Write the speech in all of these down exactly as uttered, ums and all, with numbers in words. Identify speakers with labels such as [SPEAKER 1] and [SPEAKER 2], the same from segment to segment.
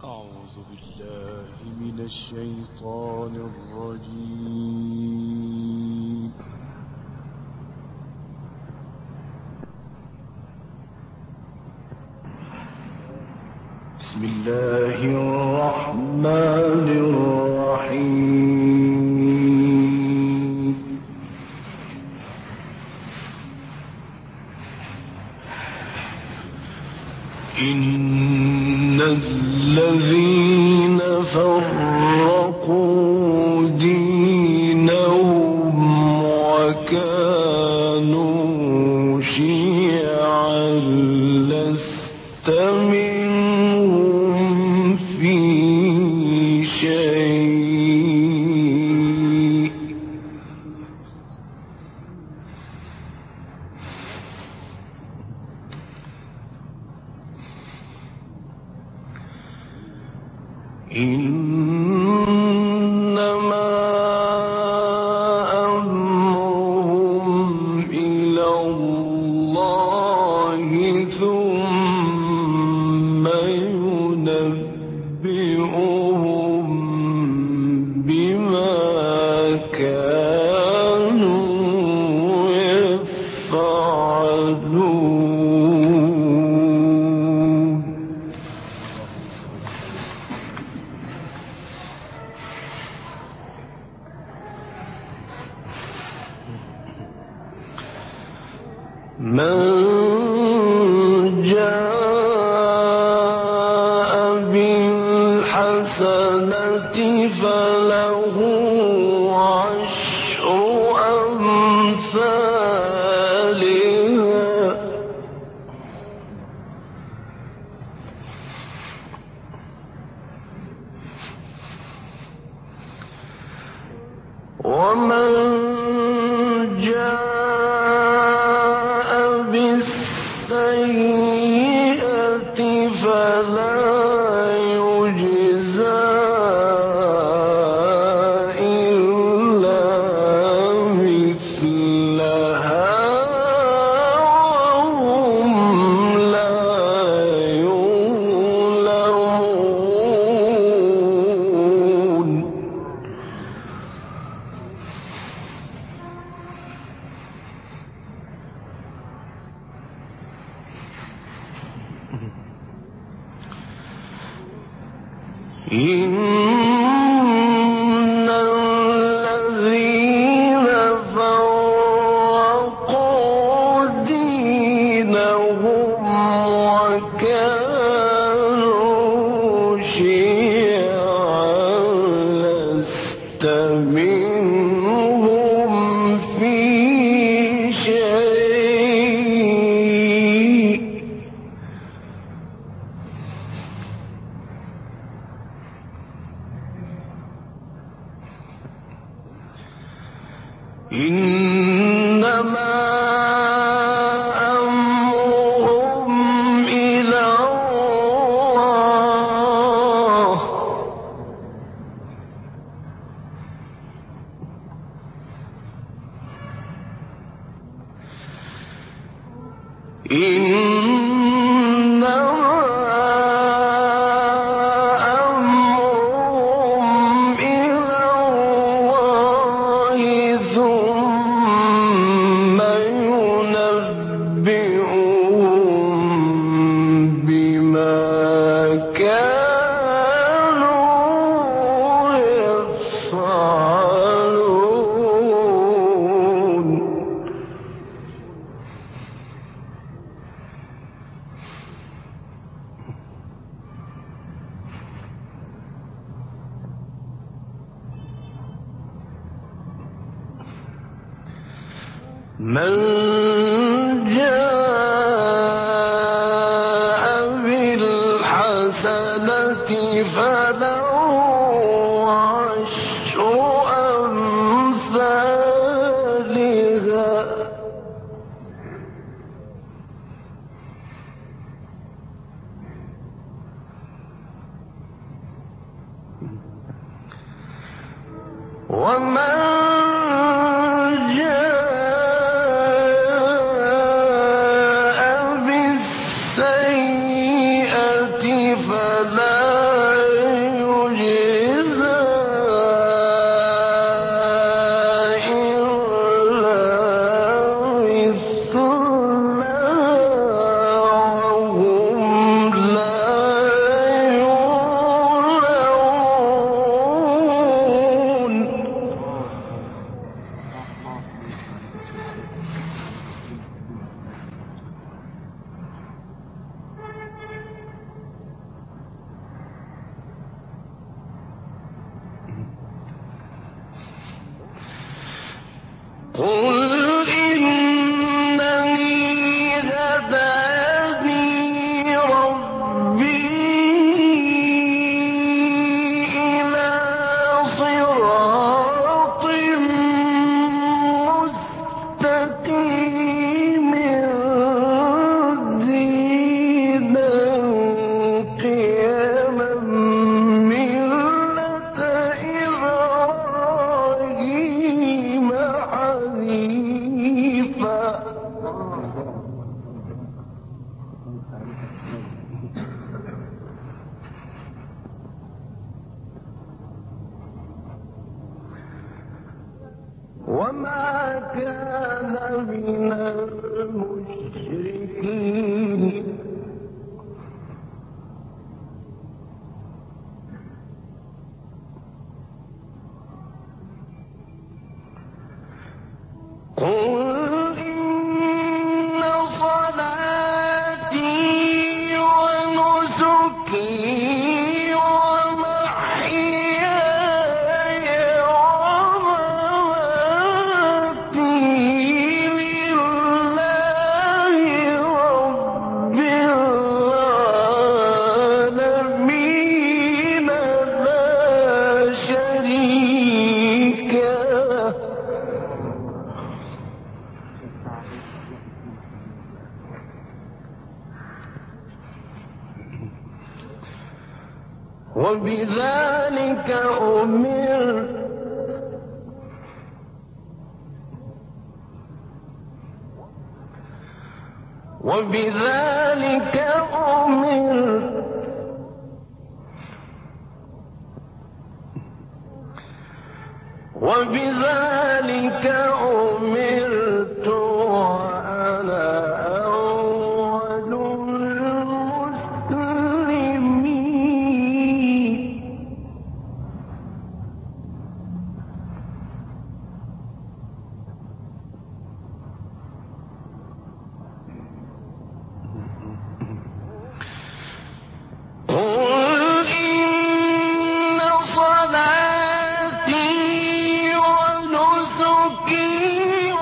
[SPEAKER 1] أعوذ بالله من الشيطان الرجيم. بسم الله الرحمن الرحيم. إن الذين فرقوا دينهم وكانوا شيعا لست منهم في شيء إنما أمرهم إلى الله ثم ينبئهم بما كانوا يفعلون. من جاء بالحسنة فله عشر أمثالها ومن جاء بالسيئة فلا يجزى إلا مثلها وهم لا يظلمون. إن الذين فرقوا دينهم وكانوا شيعا لست منهم في شيء إنما أمرهم إلى الله إنما أمرهم إلى الله ثم ينبئهم بما كانوا يفعلون. من جاء بالحسنة فله عشر أمثالها ومن جاء بالسيئة فلا من المشركين قل إن صلاتي ونسكي ومحياي ومماتي لله رب العالمين لا شريك له وبذلك أمرت وبذلك أمرت وبذلك أمرت وأنا أول المسلمين قل إن صلاتي ونسكي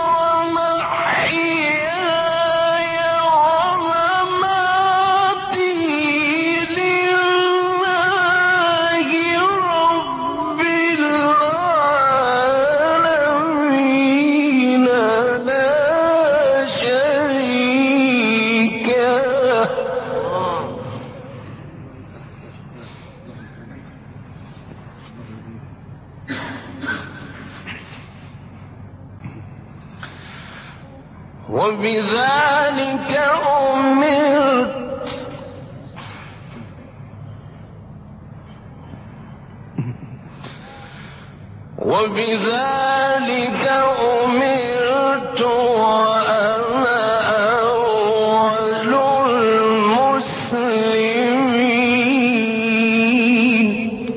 [SPEAKER 1] ومحياي ومماتي لله رب العالمين لا شريك له وبذلك أمرت وبذلك أمرت وأنا أول المسلمين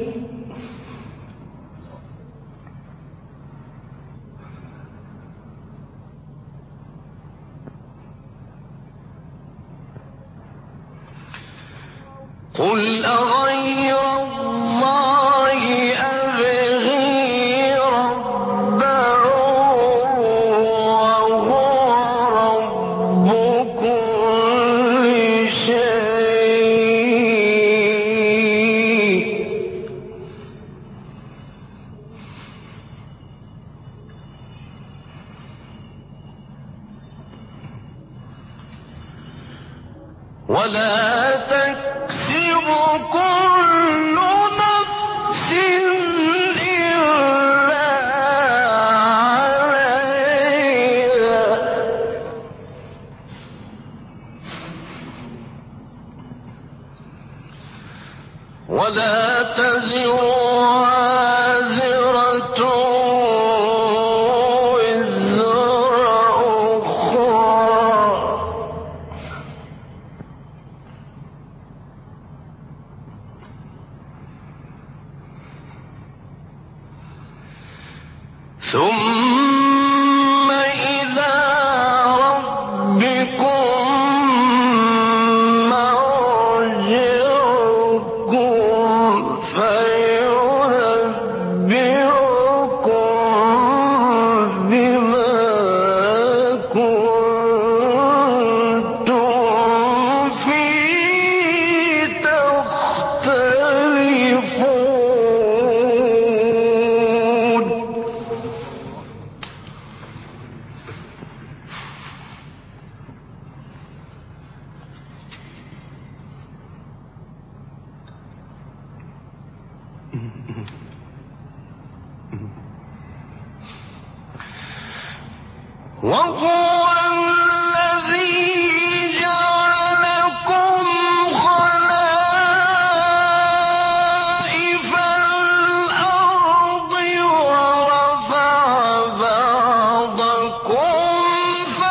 [SPEAKER 1] قل أغير الله أبغي ربا وهو رب كل شيء ولا تكسب كل نفس إلا عليها ولا تزر وازرة وزر أخرى ثم إلى ربكم مرجعكم فينبئكم بما كنتم فيه تختلفون وهو الذي جعلكم خلائف الأرض ورفع بعضكم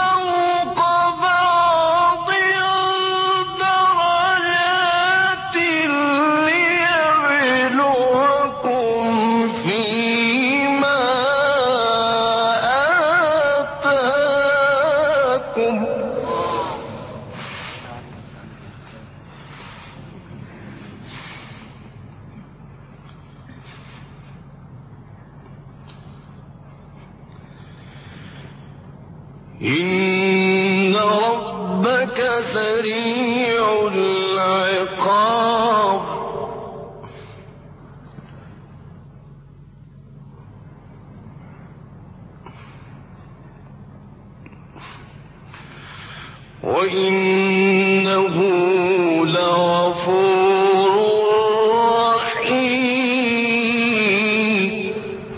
[SPEAKER 1] ربك سريع العقاب وإنه لغفور رحيم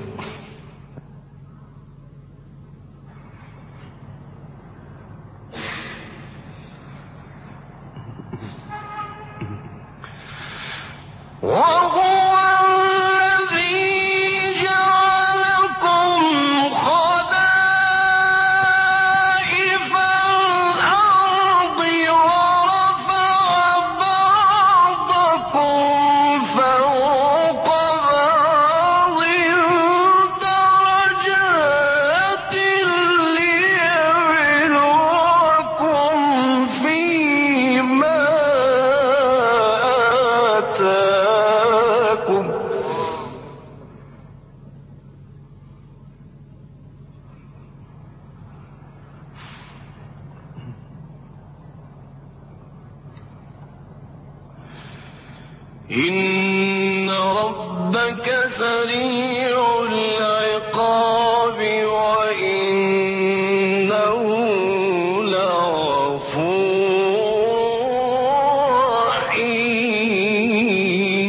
[SPEAKER 1] وهو إن ربك سريع العقاب وإنه لغفور رحيم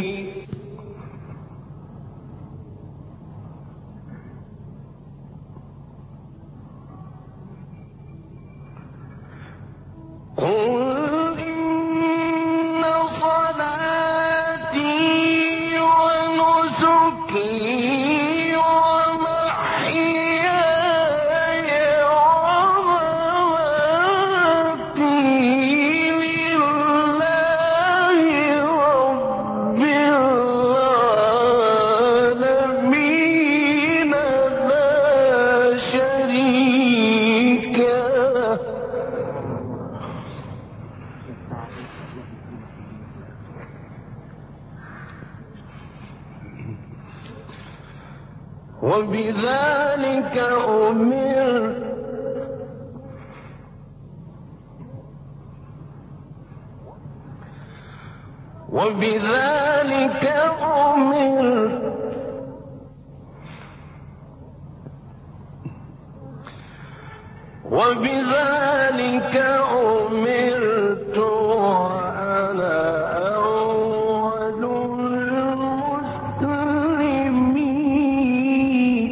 [SPEAKER 1] قل إن صلاتي ونسكي ومحياي ومماتي لله رب العالمين لا شريك له وبذلك أمرت وبذلك أمرت وبذلك أمرت وأنا أول المسلمين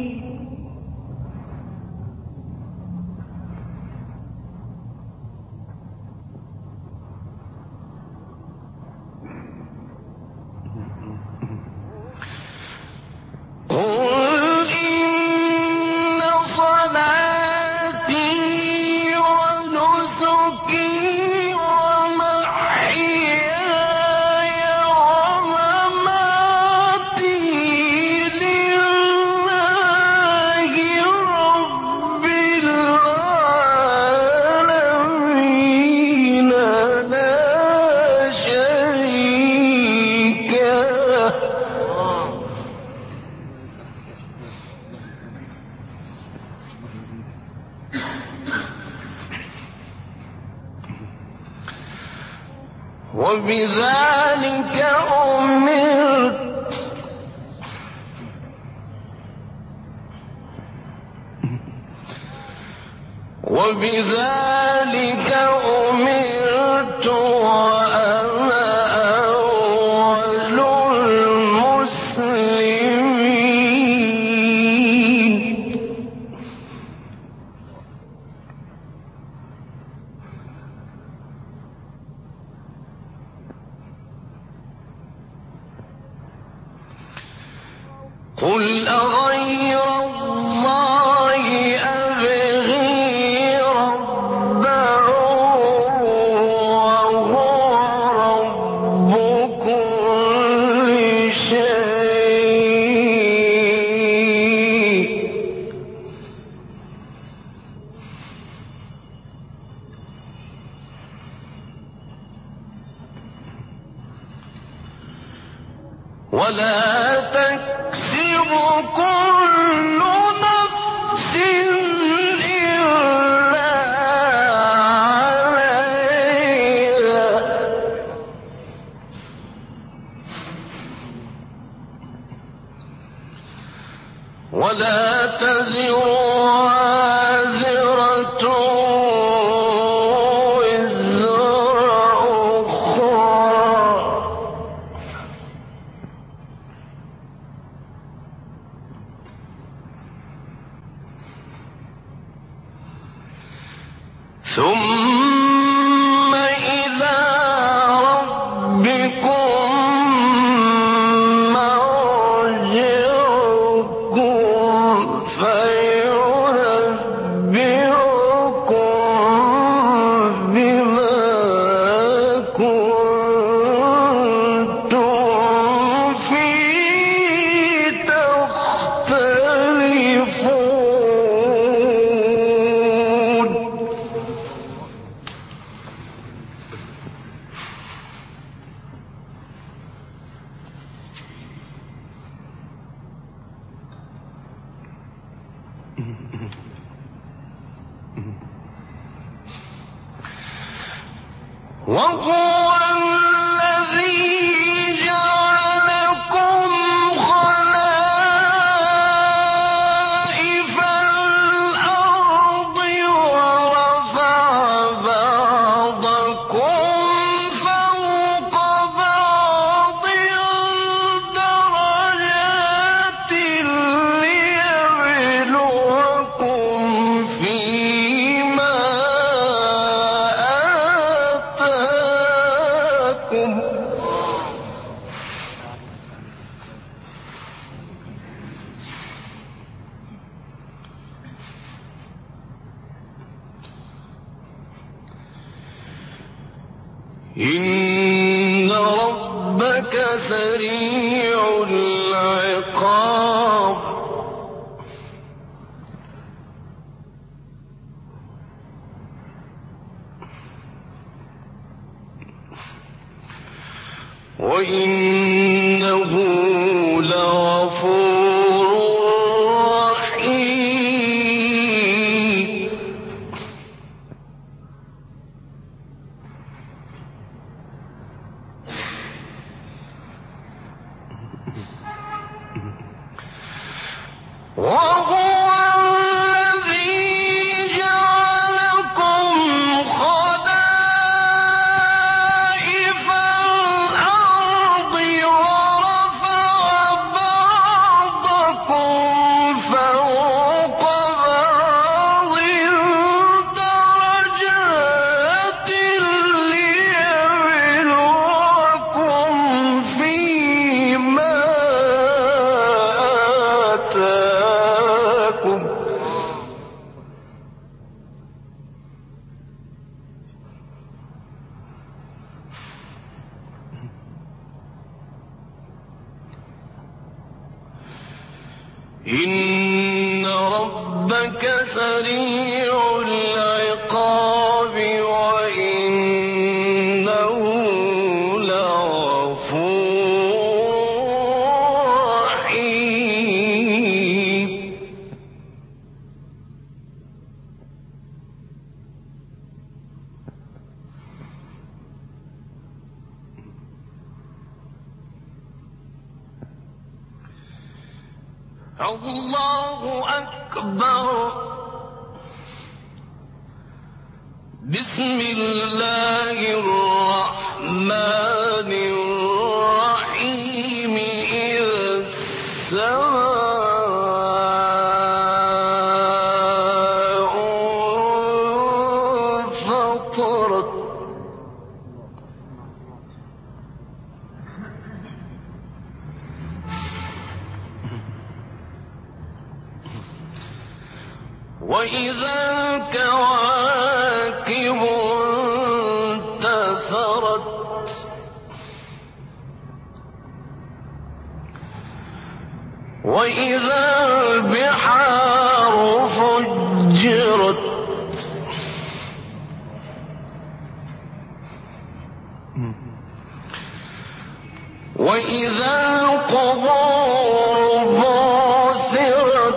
[SPEAKER 1] قل إن صلاتي ونسكي ومحياي ومماتي لله رب العالمين لا شريك له وبذلك أمرت وبذلك أمرت وأنا أول المسلمين قل أغير الله أبغي ربا وهو رب كل شيء ولا تكسب كل نفس إلا عليها ولا تزر وازرة وزر أخرى ثم إلى ربكم مرجعكم فينبئكم بما كنتم فيه تختلفون. وهو الذي جعلكم خلائف الأرض ورفع بعضكم فوق بعض درجات ليبلوكم فيما آتاكم. إن ربك سريع العقاب وإنه لغفور رحيم. وهو الذي جعلكم خلائف الأرض ورفع بعضكم فوق بعض درجات ليبلوكم فيما آتاكم. إن ربك سريع العقاب وإنه لغفور رحيم. الله أكبر. بسم الله الرحمن الرحيم. إذا السماء انفطرت وإذا الكواكب انتثرت وإذا البحار فجرت وإذا القبور بعثرت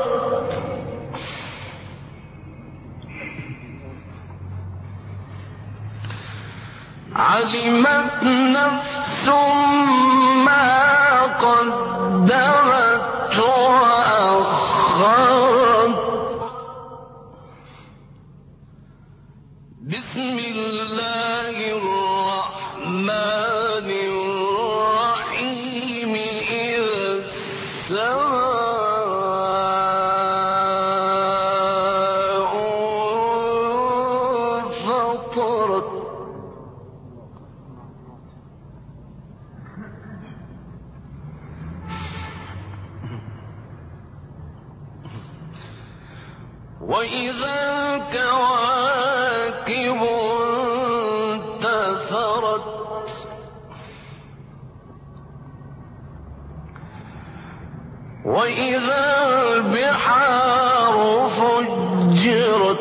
[SPEAKER 1] علمت نفس ما قدمت وأخرت الله الرحمن الرحيم إذا السماء انفطرت وإذا الكواكب انتثرت وإذا البحار فجرت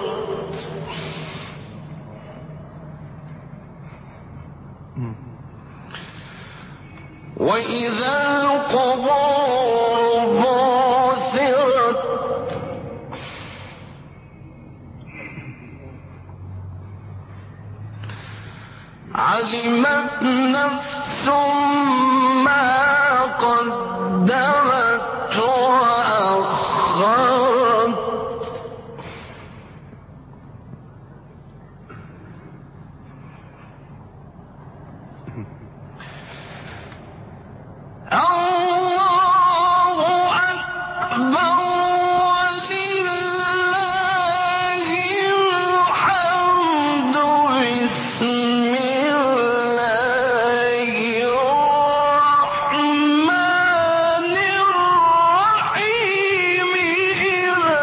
[SPEAKER 1] وإذا القبور بعثرت علمت نفس ما قدمت وأخرت الله أكبر ولله الحمد بسم الله الرحمن الرحيم إذا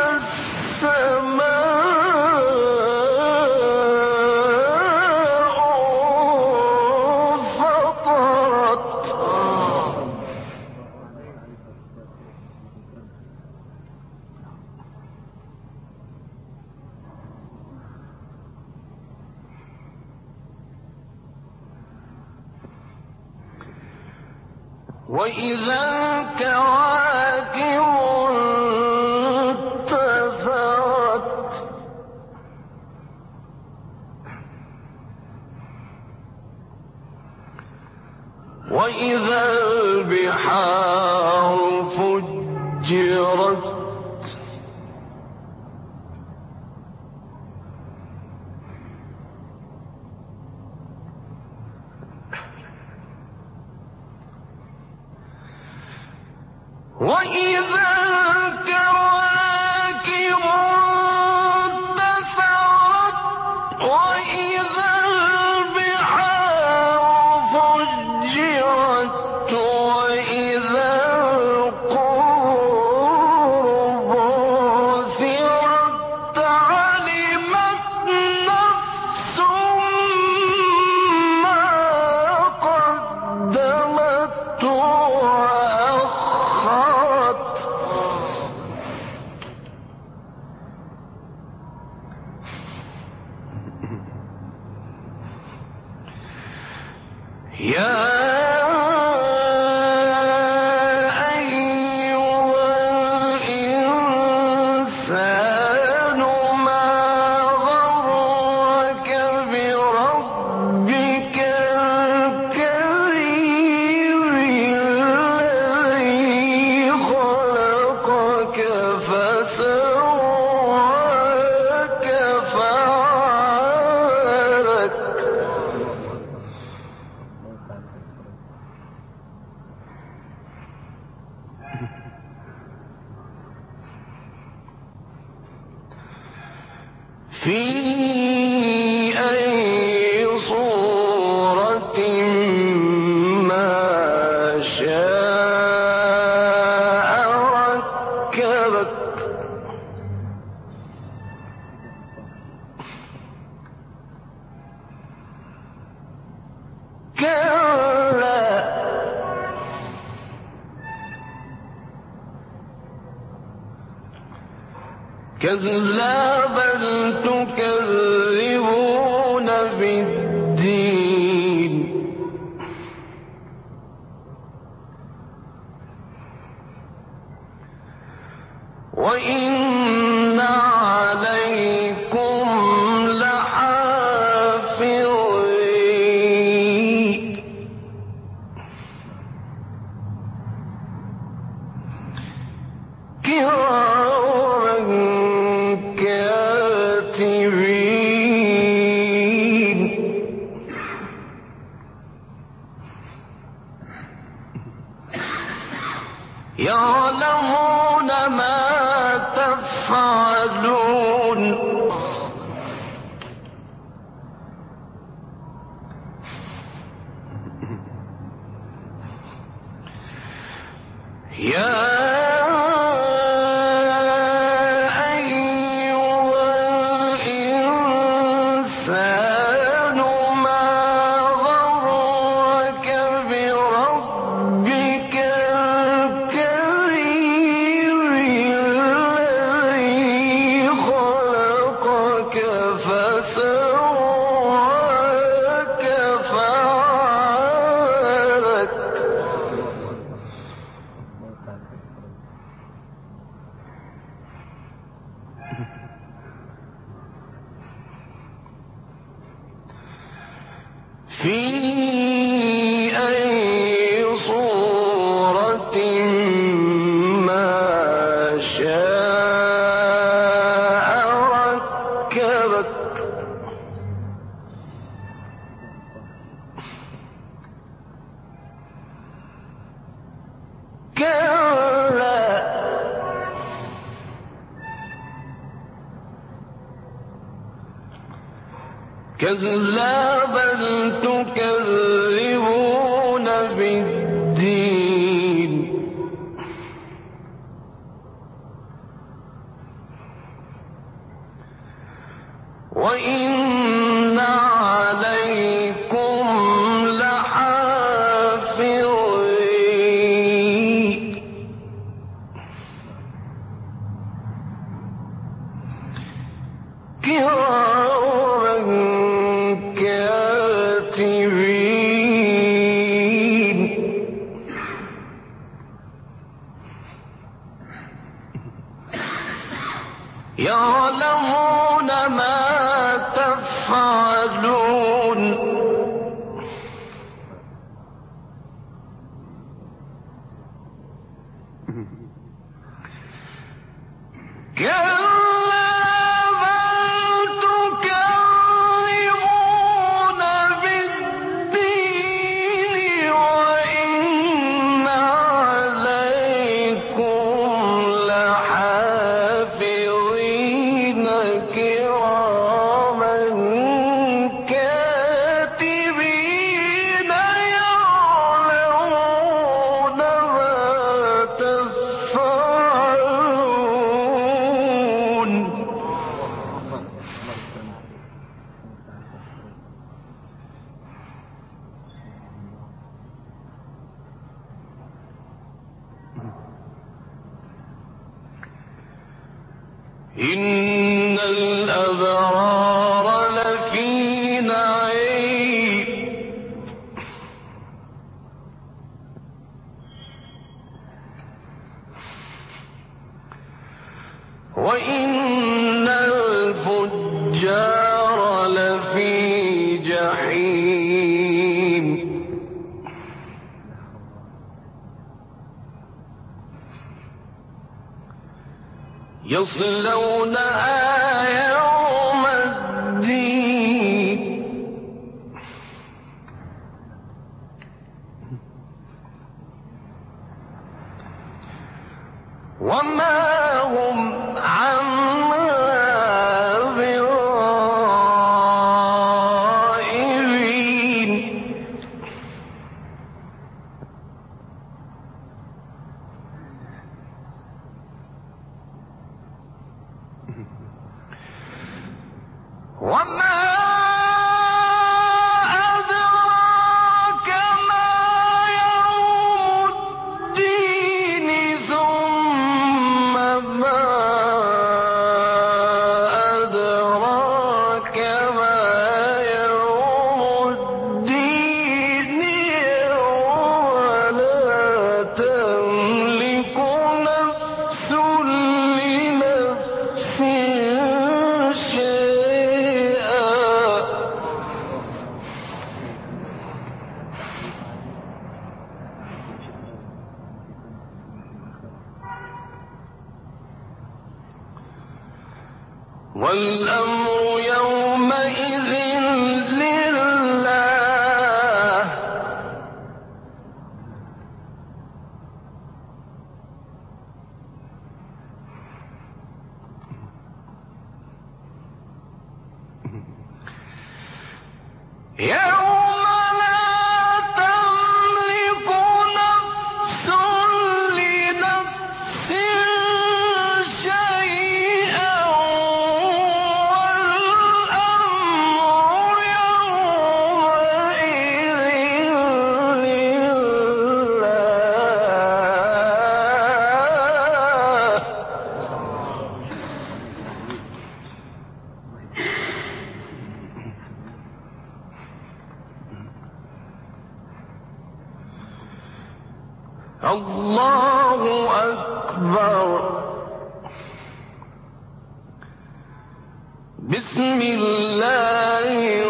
[SPEAKER 1] السماء انفطرت وإذا الكواكب انتثرت وإذا البحار فجرت وإذا الكواكب انتثرت وإذا البحار فجرت وإذا القبور بعثرت علمت نفس ما قدمت وأخرت يا أيها الإنسان ما غرك بربك الكريم الذي خلقك فسواك فعدلك في أي صورة ما شاء ركبك كلا كلا بل تكذبون بالدين وإن عليكم لحافظين كراما كاتبين يعلمون ما تفعلون يا في أي صورة ما شاء ركبك كلا كلا بل تكذبون بالدين وإن عليكم لحافظين كراما كاتبين يعلمون ما تفعلون إن الأبرار لفي نعيم وإن الفجار لفي جحيم يصلونها يوم الدين وما هم عنها بغائبين وما أدراك ما يوم الدين ثم ما أدراك ما يوم الدين يوم لا تملك نفس لنفس والأمر يومئذ لله الله أكبر. بسم الله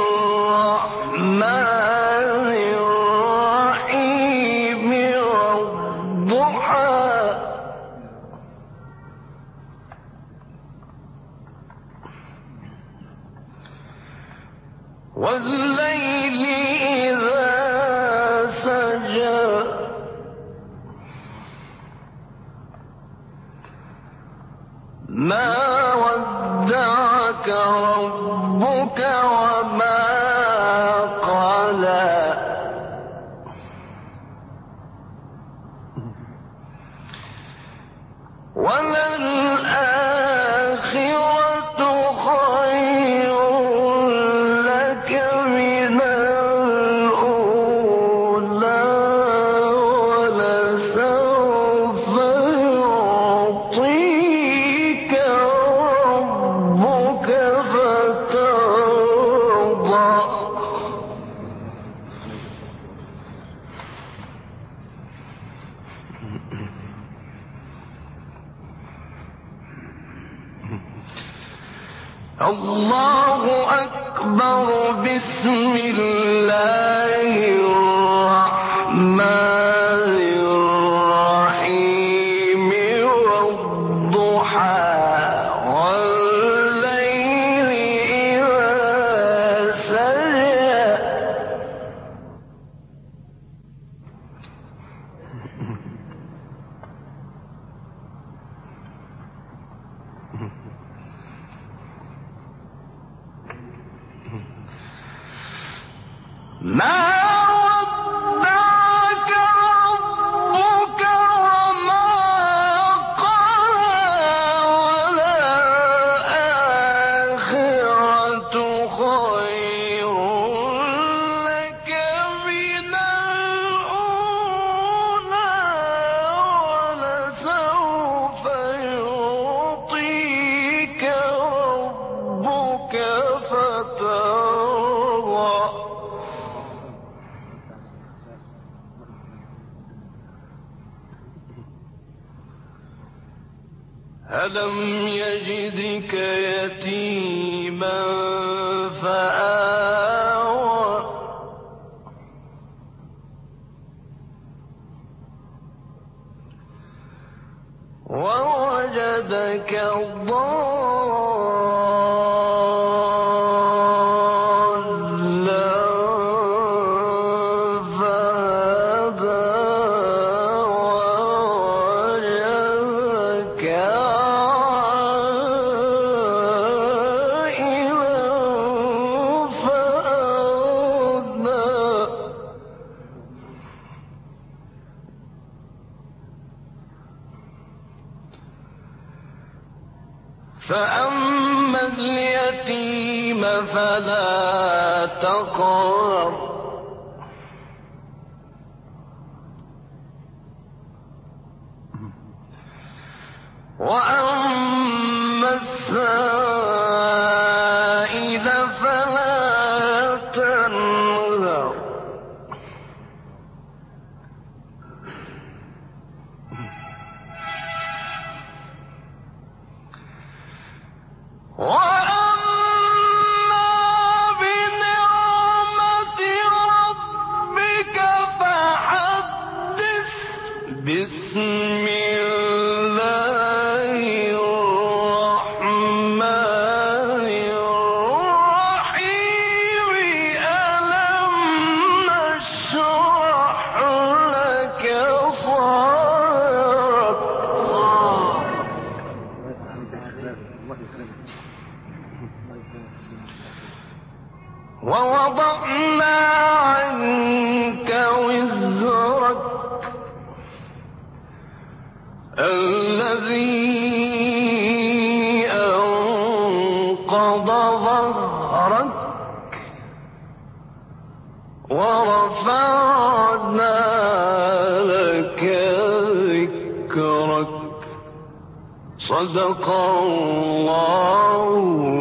[SPEAKER 1] الرحمن الرحيم. والضحى والليل إذا سجى ما ودعك ربك وما قلى وللآخرة خير لك من الأولى ولسوف يعطيك ربك فترضى. الله أكبر. بسم الله الرحمن الرحيم. والضحى والليل إذا سجى ما ودعك ربك وما قلى وللآخرة خير لك من الأولى ولسوف يعطيك ربك فترضى. ألم يجدك يتيما فآوى ووجدك ضالا فهدى ووجدك فأما اليتيم فلا تقهر وأما السائل فلا تنهر وأما بنعمة ربك فحدث. بسم الله الرحمن الرحيم. ألم نشرح لك صدرك ووضعنا عنك وزرك الذي أنقض ظهرك ورفعنا لك ذكرك. صدق الله